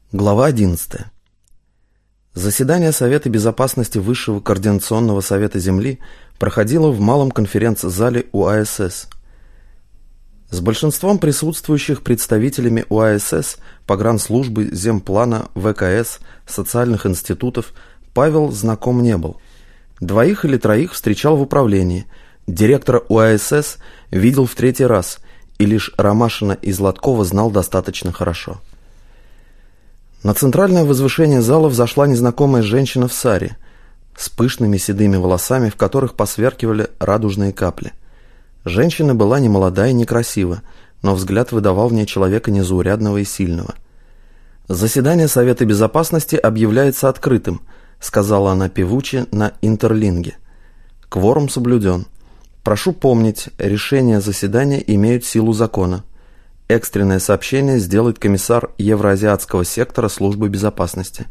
Глава 11. Заседание Совета Безопасности Высшего Координационного Совета Земли проходило в малом конференц-зале УАСС. С большинством присутствующих представителями УАСС, погранслужбы, земплана, ВКС, социальных институтов Павел знаком не был. Двоих или троих встречал в управлении. Директора УАСС видел в третий раз, и лишь Ромашина и Златкова знал достаточно хорошо. На центральное возвышение зала взошла незнакомая женщина в саре, с пышными седыми волосами, в которых посверкивали радужные капли. Женщина была не молода и не красива, но взгляд выдавал в ней человека незаурядного и сильного. «Заседание Совета Безопасности объявляется открытым», — сказала она певуче на интерлинге. «Кворум соблюден. Прошу помнить, решения заседания имеют силу закона. Экстренное сообщение сделает комиссар Евроазиатского сектора службы безопасности».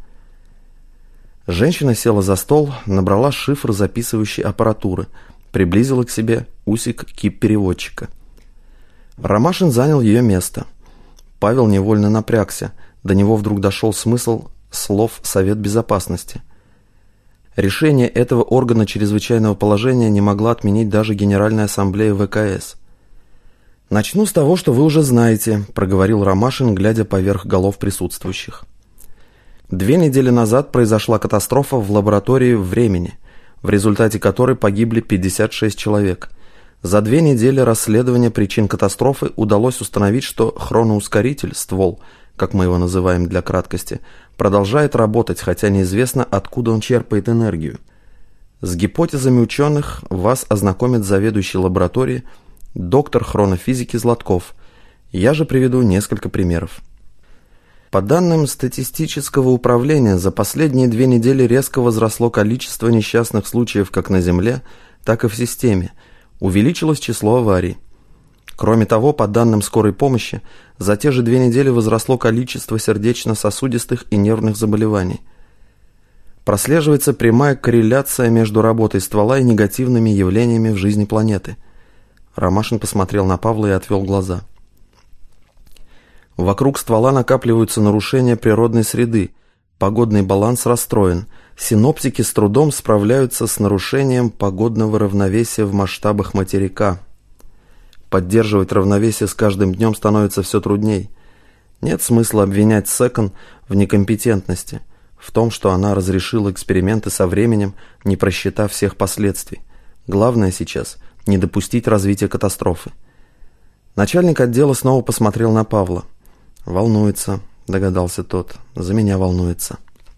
Женщина села за стол, набрала шифр записывающей аппаратуры, приблизила к себе усик кип-переводчика. Ромашин занял ее место. Павел невольно напрягся, до него вдруг дошел смысл слов «Совет Безопасности». Решение этого органа чрезвычайного положения не могла отменить даже Генеральная Ассамблея ВКС. «Начну с того, что вы уже знаете», — проговорил Ромашин, глядя поверх голов присутствующих. 2 недели назад произошла катастрофа в лаборатории времени, в результате которой погибли 56 человек. За 2 недели расследования причин катастрофы удалось установить, что хроноускоритель, ствол, как мы его называем для краткости, продолжает работать, хотя неизвестно, откуда он черпает энергию. С гипотезами ученых вас ознакомит заведующий лабораторией доктор хронофизики Златков. Я же приведу несколько примеров. По данным статистического управления, за последние 2 недели резко возросло количество несчастных случаев как на Земле, так и в системе. Увеличилось число аварий. Кроме того, по данным скорой помощи, за те же 2 недели возросло количество сердечно-сосудистых и нервных заболеваний. Прослеживается прямая корреляция между работой ствола и негативными явлениями в жизни планеты. Ромашин посмотрел на Павла и отвел глаза. Вокруг ствола накапливаются нарушения природной среды, погодный баланс расстроен, синоптики с трудом справляются с нарушением погодного равновесия в масштабах материка. Поддерживать равновесие с каждым днем становится все трудней. Нет смысла обвинять Секон в некомпетентности, в том, что она разрешила эксперименты со временем, не просчитав всех последствий. Главное сейчас – не допустить развития катастрофы. Начальник отдела снова посмотрел на Павла. «Волнуется», — догадался тот, — «за меня волнуется».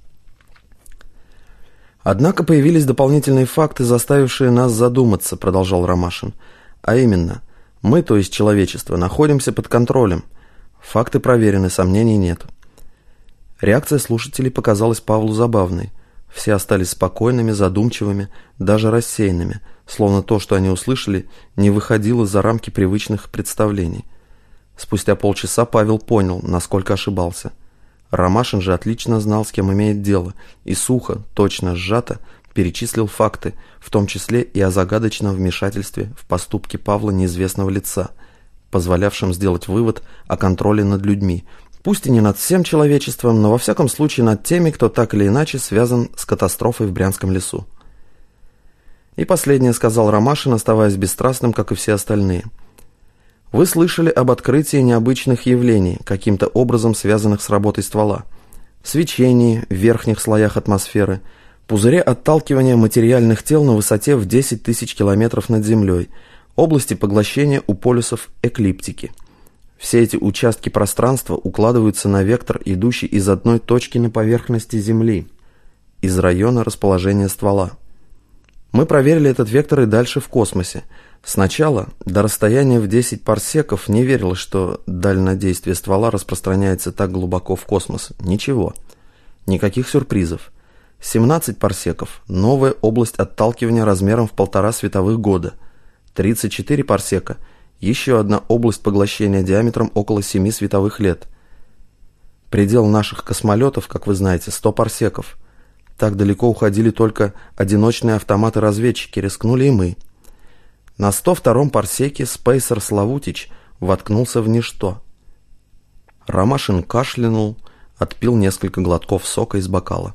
«Однако появились дополнительные факты, заставившие нас задуматься», — продолжал Ромашин. «А именно, мы, то есть человечество, находимся под контролем. Факты проверены, сомнений нет». Реакция слушателей показалась Павлу забавной. Все остались спокойными, задумчивыми, даже рассеянными, словно то, что они услышали, не выходило за рамки привычных представлений. Спустя полчаса Павел понял, насколько ошибался. Ромашин же отлично знал, с кем имеет дело, и сухо, точно сжато перечислил факты, в том числе и о загадочном вмешательстве в поступки Павла неизвестного лица, позволявшем сделать вывод о контроле над людьми, пусть и не над всем человечеством, но во всяком случае над теми, кто так или иначе связан с катастрофой в Брянском лесу. «И последнее», — сказал Ромашин, оставаясь бесстрастным, как и все остальные. «Вы слышали об открытии необычных явлений, каким-то образом связанных с работой ствола. Свечении в верхних слоях атмосферы, пузыре отталкивания материальных тел на высоте в 10 тысяч километров над Землей, области поглощения у полюсов эклиптики. Все эти участки пространства укладываются на вектор, идущий из одной точки на поверхности Земли, из района расположения ствола. Мы проверили этот вектор и дальше в космосе. Сначала, до расстояния в 10 парсеков, не верилось, что дальнодействие ствола распространяется так глубоко в космос. Ничего. Никаких сюрпризов. 17 парсеков – новая область отталкивания размером в 1,5 световых года. 34 парсека – еще одна область поглощения диаметром около 7 световых лет. Предел наших космолетов, как вы знаете, 100 парсеков. Так далеко уходили только одиночные автоматы-разведчики, рискнули и мы. На 102-м парсеке спейсер Славутич воткнулся в ничто. Ромашин кашлянул, отпил несколько глотков сока из бокала.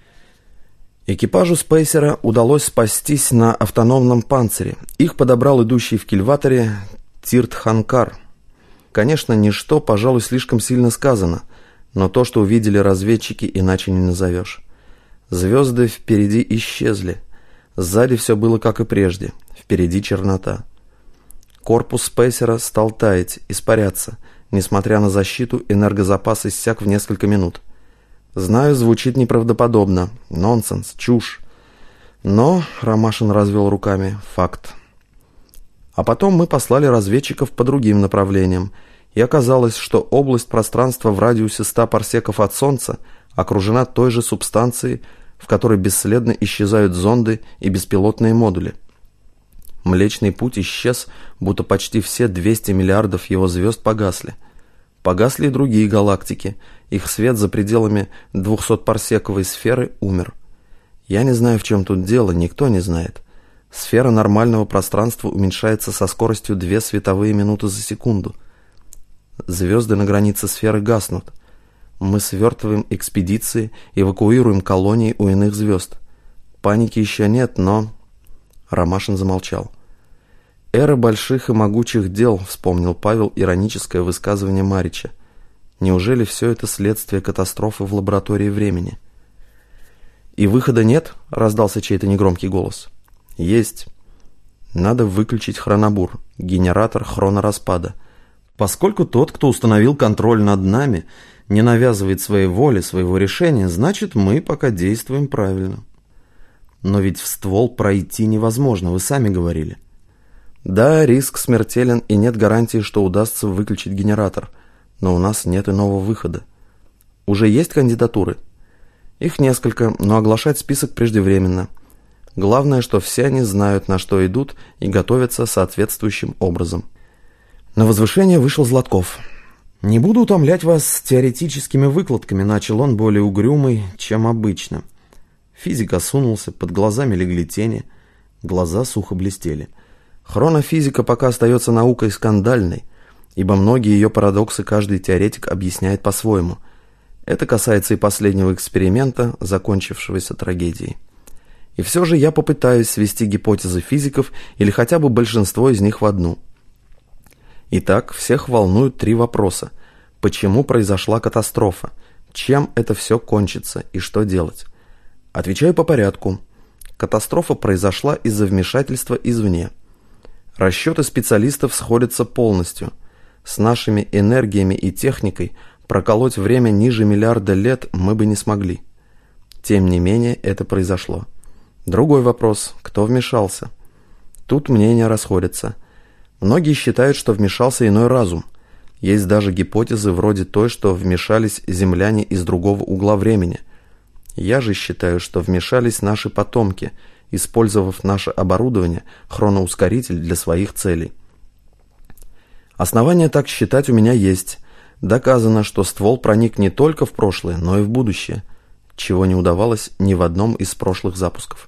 Экипажу спейсера удалось спастись на автономном панцире. Их подобрал идущий в кильваторе Тиртханкар. Конечно, ничто, пожалуй, слишком сильно сказано, но то, что увидели разведчики, иначе не назовешь. Звезды впереди исчезли. Сзади все было как и прежде. Впереди чернота. Корпус спейсера стал таять, испаряться. Несмотря на защиту, энергозапас иссяк в несколько минут. Знаю, звучит неправдоподобно. Нонсенс, чушь. Но, Ромашин развел руками, факт. А потом мы послали разведчиков по другим направлениям, и оказалось, что область пространства в радиусе 100 парсеков от Солнца окружена той же субстанцией, в которой бесследно исчезают зонды и беспилотные модули. Млечный Путь исчез, будто почти все 200 миллиардов его звезд погасли. Погасли и другие галактики, их свет за пределами 200-парсековой сферы умер. Я не знаю, в чем тут дело, никто не знает. Сфера нормального пространства уменьшается со скоростью 2 световые минуты за секунду. Звезды на границе сферы гаснут. Мы свертываем экспедиции, эвакуируем колонии у иных звезд. Паники еще нет, но... Ромашин замолчал. «Эра больших и могучих дел», — вспомнил Павел ироническое высказывание Марича. «Неужели все это следствие катастрофы в лаборатории времени?» «И выхода нет?» — раздался чей-то негромкий голос. «Есть. Надо выключить хронобур, генератор хронораспада. Поскольку тот, кто установил контроль над нами, не навязывает своей воли, своего решения, значит, мы пока действуем правильно. Но ведь в ствол пройти невозможно, вы сами говорили. Да, риск смертелен и нет гарантии, что удастся выключить генератор, но у нас нет иного выхода. Уже есть кандидатуры? Их несколько, но оглашать список преждевременно. Главное, что все они знают, на что идут, и готовятся соответствующим образом». На возвышение вышел Златков. «Не буду утомлять вас теоретическими выкладками», — начал он более угрюмый, чем обычно. Физик осунулся, под глазами легли тени, глаза сухо блестели. Хронофизика пока остается наукой скандальной, ибо многие ее парадоксы каждый теоретик объясняет по-своему. Это касается и последнего эксперимента, закончившегося трагедией. И все же я попытаюсь свести гипотезы физиков или хотя бы большинство из них в одну. Итак, всех волнуют 3 вопроса. Почему произошла катастрофа? Чем это все кончится и что делать? Отвечаю по порядку. Катастрофа произошла из-за вмешательства извне. Расчеты специалистов сходятся полностью. С нашими энергиями и техникой проколоть время ниже миллиарда лет мы бы не смогли. Тем не менее, это произошло. Другой вопрос. Кто вмешался? Тут мнения расходятся. Многие считают, что вмешался иной разум. Есть даже гипотезы вроде той, что вмешались земляне из другого угла времени. Я же считаю, что вмешались наши потомки, использовав наше оборудование, хроноускоритель для своих целей. Основания так считать у меня есть. Доказано, что ствол проник не только в прошлое, но и в будущее, чего не удавалось ни в одном из прошлых запусков.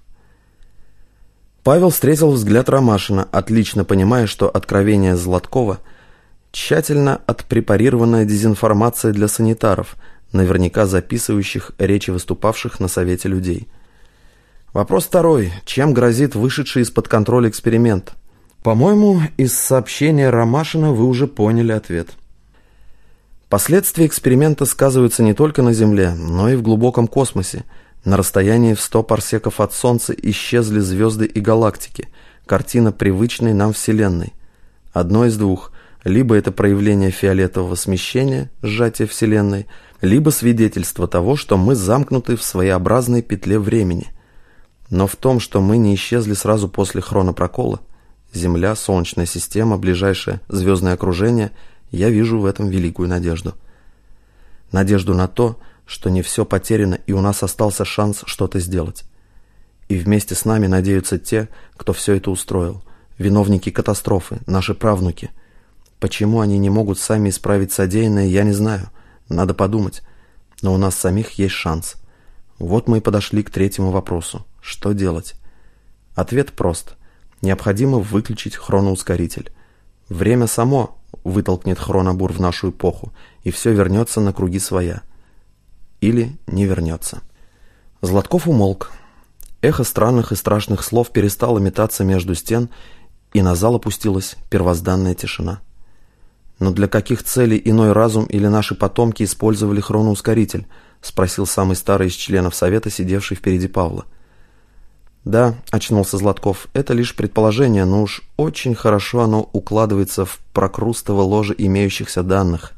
Павел встретил взгляд Ромашина, отлично понимая, что откровение Златкова – тщательно отпрепарированная дезинформация для санитаров, наверняка записывающих речи выступавших на совете людей. Вопрос второй. Чем грозит вышедший из-под контроля эксперимент? По-моему, из сообщения Ромашина вы уже поняли ответ. Последствия эксперимента сказываются не только на Земле, но и в глубоком космосе. На расстоянии в 100 парсеков от Солнца исчезли звезды и галактики, картина привычной нам Вселенной. Одно из двух. Либо это проявление фиолетового смещения, сжатия Вселенной, либо свидетельство того, что мы замкнуты в своеобразной петле времени. Но в том, что мы не исчезли сразу после хронопрокола, Земля, Солнечная система, ближайшее звездное окружение, я вижу в этом великую надежду. Надежду на то, что не все потеряно и у нас остался шанс что-то сделать. И вместе с нами надеются те, кто все это устроил, виновники катастрофы, наши правнуки. Почему они не могут сами исправить содеянное, я не знаю, надо подумать, но у нас самих есть шанс. Вот мы и подошли к третьему вопросу. Что делать? Ответ прост. Необходимо выключить хроноускоритель. Время само вытолкнет хронобур в нашу эпоху, и все вернется на круги своя. или не вернется. Златков умолк. Эхо странных и страшных слов перестало метаться между стен, и на зал опустилась первозданная тишина. «Но для каких целей иной разум или наши потомки использовали хроноускоритель?» — спросил самый старый из членов совета, сидевший впереди Павла. «Да», — очнулся Златков, — «это лишь предположение, но уж очень хорошо оно укладывается в прокрустово ложе имеющихся данных.